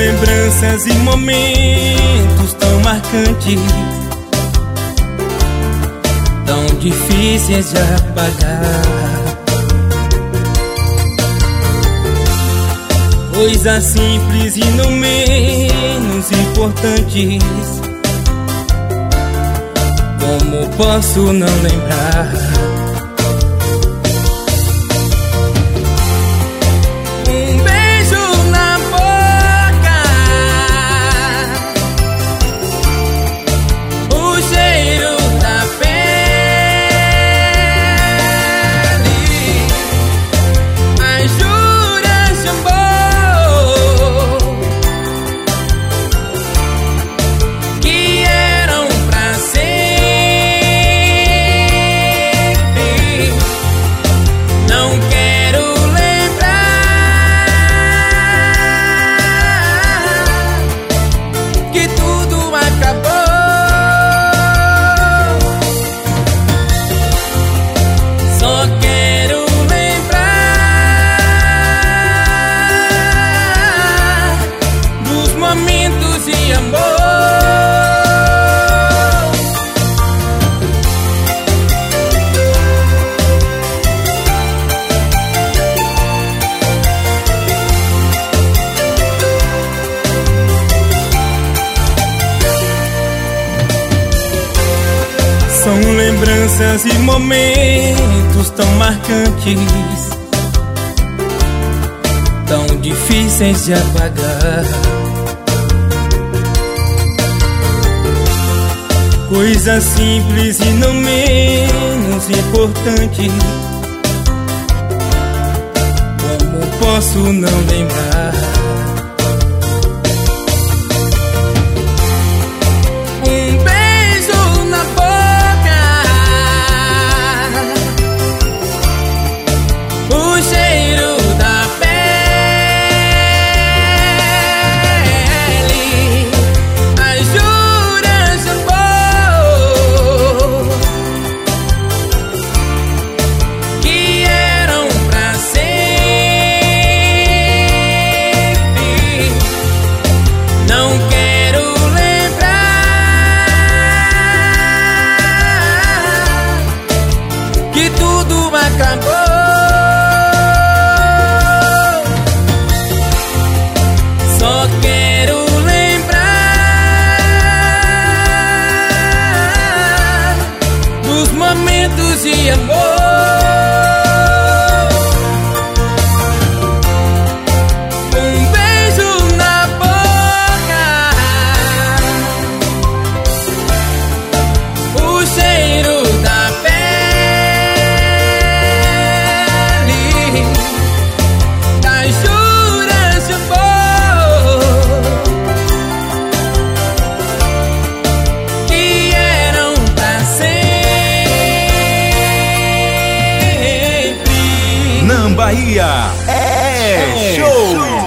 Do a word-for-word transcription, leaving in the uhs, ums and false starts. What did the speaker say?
lembranças e momentos tão marcantes, tão difíceis de apagar. Coisas simples e não menos importantes, como posso não lembrar? Um beijo na boca, o cheiro da pele, as juras de amor que eram pra sempre. Não quero lembrar que tudo acabou. Só quero lembrar dos momentos de amor. São lembranças e momentos tão marcantes, tão difíceis de apagar. Coisas simples e não menos importantes, como posso não lembrar? Um beijo na boca, o cheiro da pele, as juras de amor que eram pra sempre. Não quero lembrar que tudo acabou. Só quero lembrar dos momentos de amor. Um beijo na boca, o cheiro da pele, das juras de amor que eram pra sempre. Na Bahia é show.